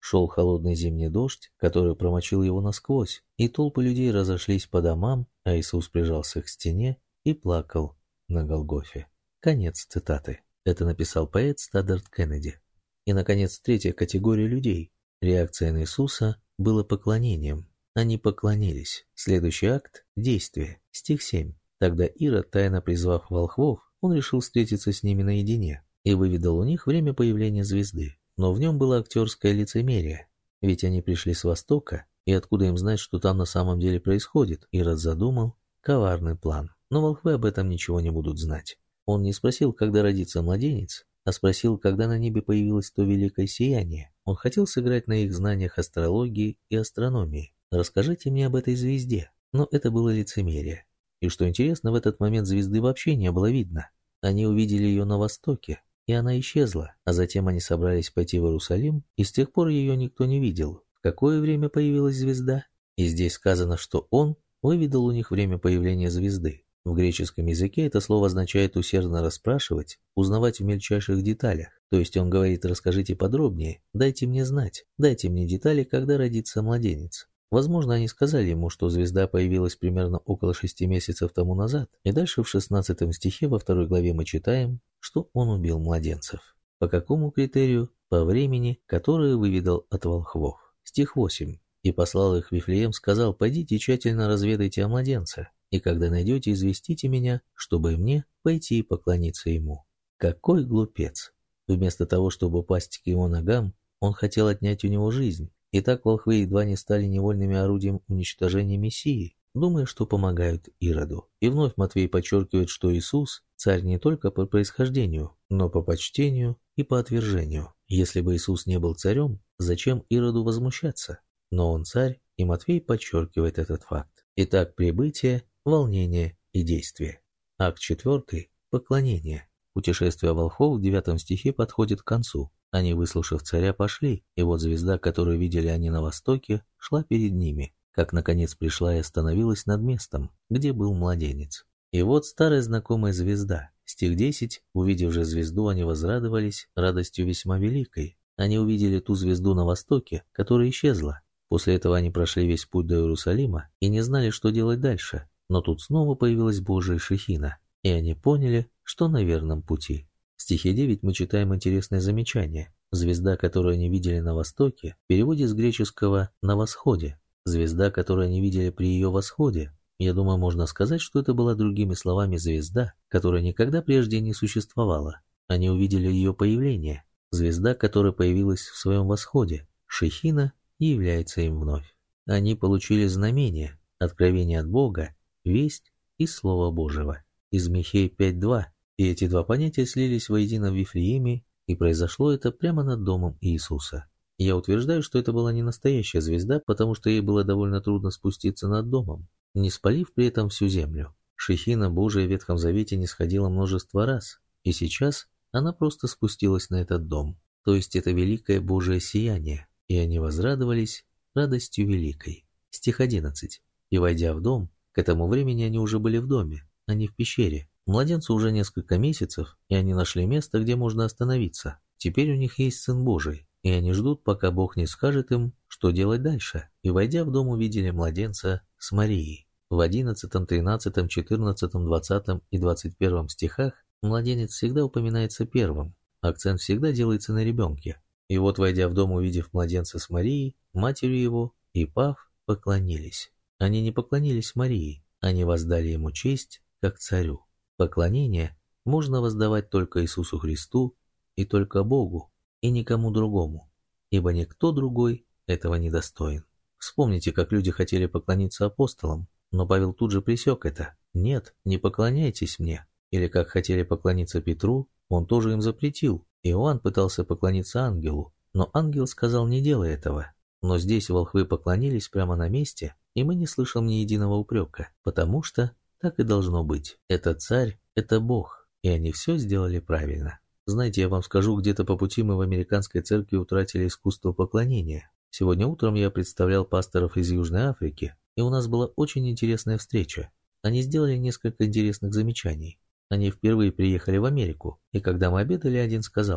Шел холодный зимний дождь, который промочил его насквозь, и толпы людей разошлись по домам, а Иисус прижался к стене и плакал на Голгофе. Конец цитаты. Это написал поэт Стадарт Кеннеди. И, наконец, третья категория людей. Реакция на Иисуса была поклонением. Они поклонились. Следующий акт – действие. Стих 7. Тогда Ирод, тайно призвав волхвов, он решил встретиться с ними наедине и выведал у них время появления звезды. Но в нем было актерское лицемерие, ведь они пришли с востока, и откуда им знать, что там на самом деле происходит? Ирод задумал коварный план. Но волхвы об этом ничего не будут знать. Он не спросил, когда родится младенец, а спросил, когда на небе появилось то великое сияние. Он хотел сыграть на их знаниях астрологии и астрономии. «Расскажите мне об этой звезде». Но это было лицемерие. И что интересно, в этот момент звезды вообще не было видно. Они увидели ее на востоке, и она исчезла, а затем они собрались пойти в Иерусалим, и с тех пор ее никто не видел. В какое время появилась звезда? И здесь сказано, что он выведал у них время появления звезды. В греческом языке это слово означает усердно расспрашивать, узнавать в мельчайших деталях. То есть он говорит: расскажите подробнее, дайте мне знать, дайте мне детали, когда родится младенец. Возможно, они сказали ему, что звезда появилась примерно около 6 месяцев тому назад, и дальше в 16 стихе во 2 главе мы читаем, что он убил младенцев. По какому критерию? По времени, которое выведал от волхвов. Стих 8. «И послал их в Вифлеем, сказал: пойдите тщательно разведайте о младенце, и когда найдете, известите меня, чтобы мне пойти и поклониться ему». Какой глупец! Вместо того, чтобы упасть к его ногам, он хотел отнять у него жизнь. И так волхвы едва не стали невольными орудием уничтожения Мессии, думая, что помогают Ироду. И вновь Матвей подчеркивает, что Иисус – царь не только по происхождению, но по почтению и по отвержению. Если бы Иисус не был царем, зачем Ироду возмущаться? Но он царь, и Матвей подчеркивает этот факт. Итак, прибытие, волнение и действие. Акт 4. Поклонение. Путешествие волхвов в 9 стихе подходит к концу. Они, выслушав царя, пошли, и вот звезда, которую видели они на востоке, шла перед ними, как наконец пришла и остановилась над местом, где был младенец. И вот старая знакомая звезда. Стих 10. Увидев же звезду, они возрадовались радостью весьма великой. Они увидели ту звезду на востоке, которая исчезла. После этого они прошли весь путь до Иерусалима и не знали, что делать дальше. Но тут снова появилась Божия шехина, и они поняли, что на верном пути. В стихе 9 мы читаем интересное замечание. Звезда, которую они видели на востоке, в переводе с греческого «на восходе». Звезда, которую они видели при ее восходе. Я думаю, можно сказать, что это была, другими словами, звезда, которая никогда прежде не существовала. Они увидели ее появление. Звезда, которая появилась в своем восходе. Шехина и является им вновь. Они получили знамение, откровение от Бога, весть и Слово Божьего. Из Михея 5:2. И эти два понятия слились воедино в Вифлееме, и произошло это прямо над домом Иисуса. Я утверждаю, что это была не настоящая звезда, потому что ей было довольно трудно спуститься над домом, не спалив при этом всю землю. Шехина Божия в Ветхом Завете не сходила множество раз, и сейчас она просто спустилась на этот дом. То есть это великое Божие сияние, и они возрадовались радостью великой. Стих 11. И войдя в дом, к этому времени они уже были в доме, а не в пещере. Младенцу уже несколько месяцев, и они нашли место, где можно остановиться. Теперь у них есть Сын Божий, и они ждут, пока Бог не скажет им, что делать дальше. И войдя в дом, увидели младенца с Марией. В 11, 13, 14, 20 и 21 стихах младенец всегда упоминается первым. Акцент всегда делается на ребенке. И вот, войдя в дом, увидев младенца с Марией, матерью его, и пав, поклонились. Они не поклонились Марии, они воздали ему честь, как царю. Поклонение можно воздавать только Иисусу Христу и только Богу, и никому другому, ибо никто другой этого не достоин. Вспомните, как люди хотели поклониться апостолам, но Павел тут же пресек это. «Нет, не поклоняйтесь мне». Или как хотели поклониться Петру, он тоже им запретил. Иоанн пытался поклониться ангелу, но ангел сказал: не делай этого. Но здесь волхвы поклонились прямо на месте, и мы не слышим ни единого упрека, потому что так и должно быть. Это царь, это Бог, и они все сделали правильно. Знаете, я вам скажу, где-то по пути мы в американской церкви утратили искусство поклонения. Сегодня утром я представлял пасторов из Южной Африки, и у нас была очень интересная встреча. Они сделали несколько интересных замечаний. Они впервые приехали в Америку, и когда мы обедали, один сказал мне: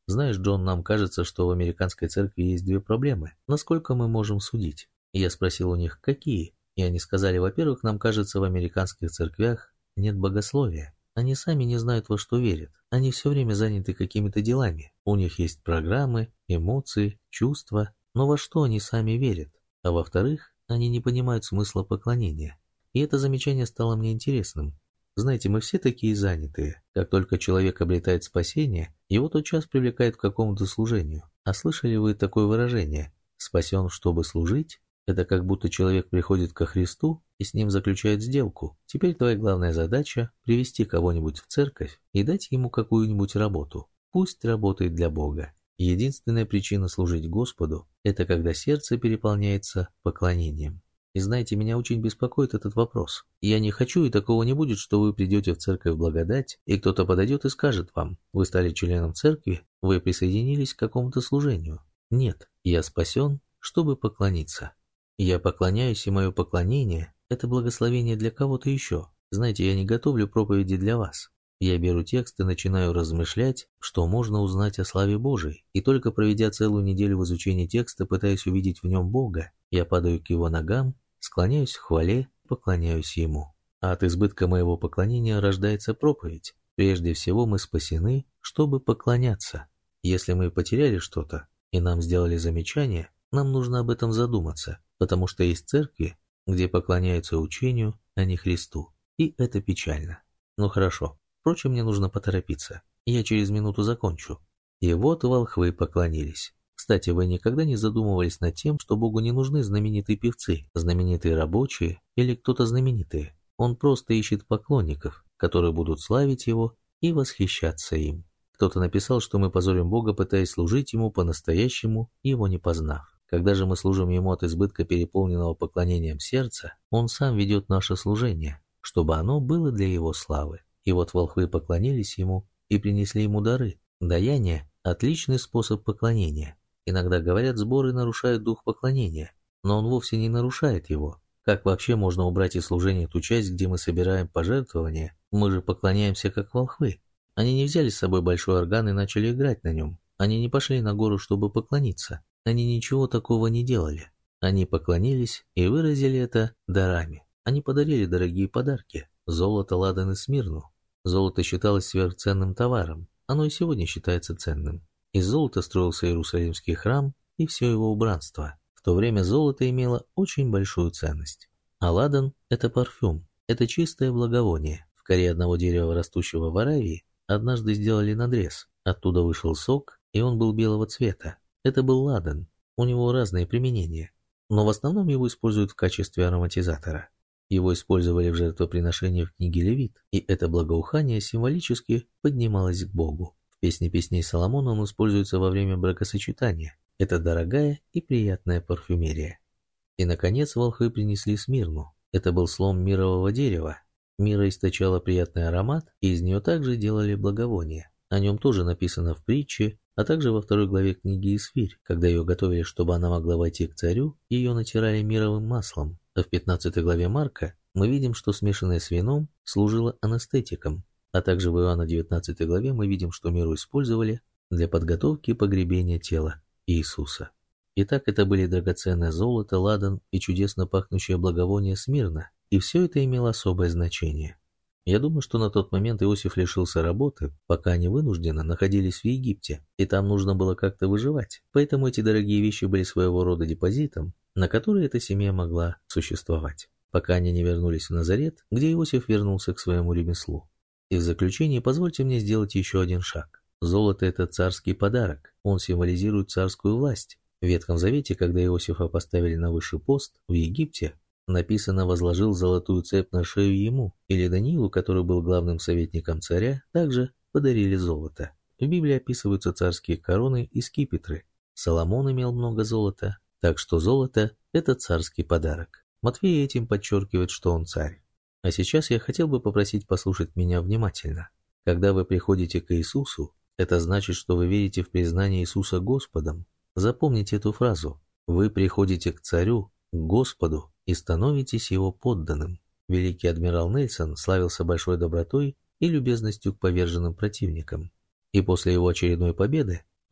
Знаешь, Джон, нам кажется, что в американской церкви есть две проблемы. Насколько мы можем судить? Я спросил у них, какие? И они сказали, во-первых, нам кажется, в американских церквях нет богословия. Они сами не знают, во что верят. Они все время заняты какими-то делами. У них есть программы, эмоции, чувства, но во что они сами верят? А во-вторых, они не понимают смысла поклонения. И это замечание стало мне интересным. Знаете, мы все такие занятые. Как только человек обретает спасение, его тотчас привлекает к какому-то служению. А слышали вы такое выражение «спасен, чтобы служить»? Это как будто человек приходит ко Христу и с ним заключает сделку. Теперь твоя главная задача – привести кого-нибудь в церковь и дать ему какую-нибудь работу. Пусть работает для Бога. Единственная причина служить Господу – это когда сердце переполняется поклонением. И знаете, меня очень беспокоит этот вопрос. Я не хочу, и такого не будет, что вы придете в церковь благодать, и кто-то подойдет и скажет вам, вы стали членом церкви, вы присоединились к какому-то служению. Нет, я спасен, чтобы поклониться. Я поклоняюсь, и мое поклонение – это благословение для кого-то еще. Знаете, я не готовлю проповеди для вас. Я беру текст и начинаю размышлять, что можно узнать о славе Божией, и только проведя целую неделю в изучении текста, пытаясь увидеть в нем Бога, я падаю к его ногам, склоняюсь в хвале, поклоняюсь ему. А от избытка моего поклонения рождается проповедь. Прежде всего мы спасены, чтобы поклоняться. Если мы потеряли что-то, и нам сделали замечание, нам нужно об этом задуматься, потому что есть церкви, где поклоняются учению, а не Христу. И это печально. Ну хорошо. Впрочем, мне нужно поторопиться. Я через минуту закончу. И вот волхвы поклонились. Кстати, вы никогда не задумывались над тем, что Богу не нужны знаменитые певцы, знаменитые рабочие или кто-то знаменитый. Он просто ищет поклонников, которые будут славить Его и восхищаться им. Кто-то написал, что мы позорим Бога, пытаясь служить Ему по-настоящему, Его не познав. Когда же мы служим Ему от избытка переполненного поклонением сердца, Он сам ведет наше служение, чтобы оно было для Его славы. И вот волхвы поклонились Ему и принесли Ему дары. Даяние – отличный способ поклонения. Иногда говорят, сборы нарушают дух поклонения, но он вовсе не нарушает его. Как вообще можно убрать из служения ту часть, где мы собираем пожертвования? Мы же поклоняемся как волхвы. Они не взяли с собой большой орган и начали играть на нем. Они не пошли на гору, чтобы поклониться. Они ничего такого не делали. Они поклонились и выразили это дарами. Они подарили дорогие подарки – золото, ладан и смирну. Золото считалось сверхценным товаром. Оно и сегодня считается ценным. Из золота строился Иерусалимский храм и все его убранство. В то время золото имело очень большую ценность. А ладан – это парфюм, это чистое благовоние. В коре одного дерева, растущего в Аравии, однажды сделали надрез. Оттуда вышел сок, и он был белого цвета. Это был ладан. У него разные применения. Но в основном его используют в качестве ароматизатора. Его использовали в жертвоприношении в книге Левит, и это благоухание символически поднималось к Богу. В песне песней Соломона он используется во время бракосочетания. Это дорогая и приятная парфюмерия. И, наконец, волхвы принесли смирну. Это был слом мирового дерева. Мира источала приятный аромат, и из нее также делали благовония. О нем тоже написано в притче, а также во 2 главе книги Исфирь. Когда ее готовили, чтобы она могла войти к царю, ее натирали мировым маслом. А в 15 главе Марка мы видим, что смешанное с вином служило анестетиком. А также в Иоанна 19 главе мы видим, что миру использовали для подготовки погребения тела Иисуса. Итак, это были драгоценное золото, ладан и чудесно пахнущее благовоние смирна, и все это имело особое значение. Я думаю, что на тот момент Иосиф лишился работы, пока они вынужденно находились в Египте, и там нужно было как-то выживать. Поэтому эти дорогие вещи были своего рода депозитом, на который эта семья могла существовать, пока они не вернулись в Назарет, где Иосиф вернулся к своему ремеслу. И в заключение позвольте мне сделать еще один шаг. Золото – это царский подарок, он символизирует царскую власть. В Ветхом Завете, когда Иосифа поставили на высший пост в Египте, написано «возложил золотую цепь на шею ему», или Даниилу, который был главным советником царя, также подарили золото. В Библии описываются царские короны и скипетры. Соломон имел много золота, так что золото – это царский подарок. Матфей этим подчеркивает, что он царь. А сейчас я хотел бы попросить послушать меня внимательно. Когда вы приходите к Иисусу, это значит, что вы верите в признание Иисуса Господом. Запомните эту фразу. Вы приходите к царю, к Господу, и становитесь его подданным. Великий адмирал Нельсон славился большой добротой и любезностью к поверженным противникам. И после его очередной победы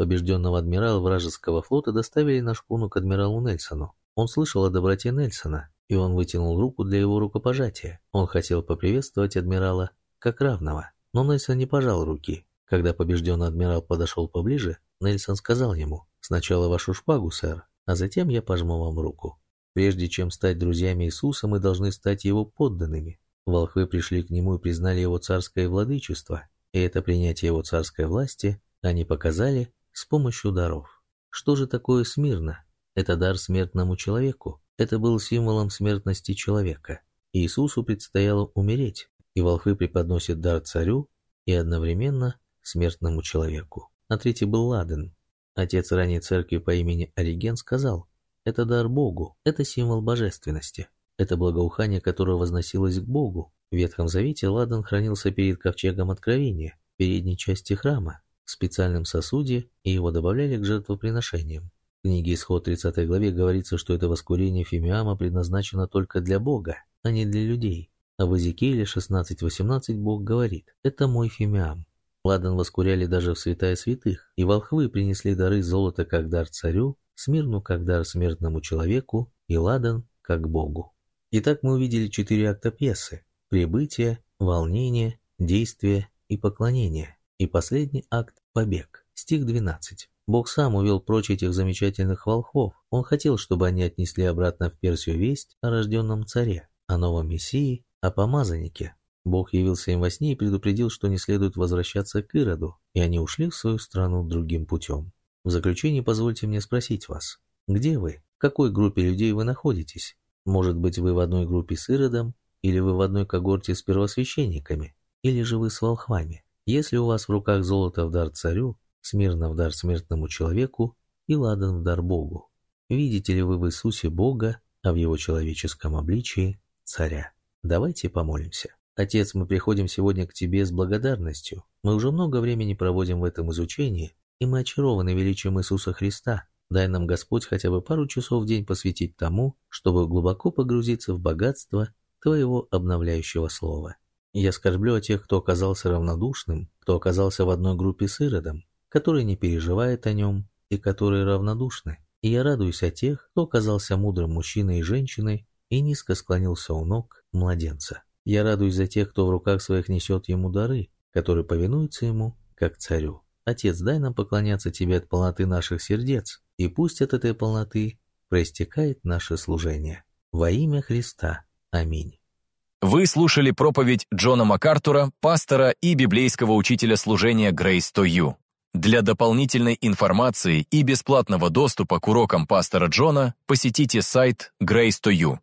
Побежденного адмирала вражеского флота доставили на шхуну к адмиралу Нельсону. Он слышал о доброте Нельсона, и он вытянул руку для его рукопожатия. Он хотел поприветствовать адмирала как равного, но Нельсон не пожал руки. Когда побежденный адмирал подошел поближе, Нельсон сказал ему: «Сначала вашу шпагу, сэр, а затем я пожму вам руку. Прежде чем стать друзьями Иисуса, мы должны стать его подданными». Волхвы пришли к нему и признали его царское владычество, и это принятие его царской власти они показали с помощью даров. Что же такое Смирна? Это дар смертному человеку. Это был символом смертности человека. Иисусу предстояло умереть, и волхвы преподносят дар царю и одновременно смертному человеку. А третий был ладан. Отец ранней церкви по имени Ориген сказал: это дар Богу, это символ божественности. Это благоухание, которое возносилось к Богу. В Ветхом Завете ладан хранился перед ковчегом Откровения, в передней части храма, в специальном сосуде, и его добавляли к жертвоприношениям. В книге Исход 30 главе говорится, что это воскурение фимиама предназначено только для Бога, а не для людей. А в Иезекииле 16:18 Бог говорит: «Это мой фимиам». Ладан воскуряли даже в святая святых, и волхвы принесли дары: золото как дар царю, Смирну как дар смертному человеку и ладан как Богу. Итак, мы увидели 4 акта пьесы: прибытие, волнение, действие и поклонение. И последний акт – побег. Стих 12. Бог сам увел прочь этих замечательных волхвов. Он хотел, чтобы они отнесли обратно в Персию весть о рожденном царе, о новом Мессии, о помазаннике. Бог явился им во сне и предупредил, что не следует возвращаться к Ироду, и они ушли в свою страну другим путем. В заключение позвольте мне спросить вас: где вы? В какой группе людей вы находитесь? Может быть, вы в одной группе с Иродом, или вы в одной когорте с первосвященниками, или же вы с волхвами? Если у вас в руках золото в дар царю, Смирна в дар смертному человеку и ладан в дар Богу, видите ли вы в Иисусе Бога, а в его человеческом обличии царя? Давайте помолимся. Отец, мы приходим сегодня к Тебе с благодарностью. Мы уже много времени проводим в этом изучении, и мы очарованы величием Иисуса Христа. Дай нам, Господь, хотя бы пару часов в день посвятить тому, чтобы глубоко погрузиться в богатство Твоего обновляющего слова. Я скорблю о тех, кто оказался равнодушным, кто оказался в одной группе с Иродом, которые не переживают о нем и которые равнодушны. И я радуюсь о тех, кто оказался мудрым мужчиной и женщиной и низко склонился у ног младенца. Я радуюсь за тех, кто в руках своих несет ему дары, которые повинуются ему, как царю. Отец, дай нам поклоняться Тебе от полноты наших сердец, и пусть от этой полноты проистекает наше служение. Во имя Христа. Аминь. Вы слушали проповедь Джона МакАртура, пастора и библейского учителя служения Grace to You. Для дополнительной информации и бесплатного доступа к урокам пастора Джона посетите сайт Grace to You,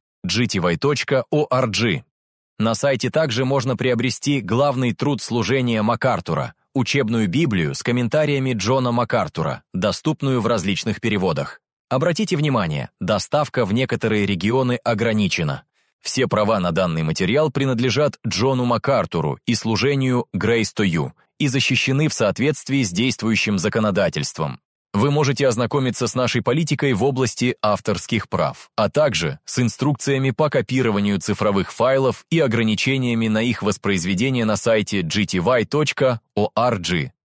gty.org. На сайте также можно приобрести главный труд служения МакАртура, учебную Библию с комментариями Джона МакАртура, доступную в различных переводах. Обратите внимание, доставка в некоторые регионы ограничена. Все права на данный материал принадлежат Джону МакАртуру и служению Grace to You и защищены в соответствии с действующим законодательством. Вы можете ознакомиться с нашей политикой в области авторских прав, а также с инструкциями по копированию цифровых файлов и ограничениями на их воспроизведение на сайте gty.org.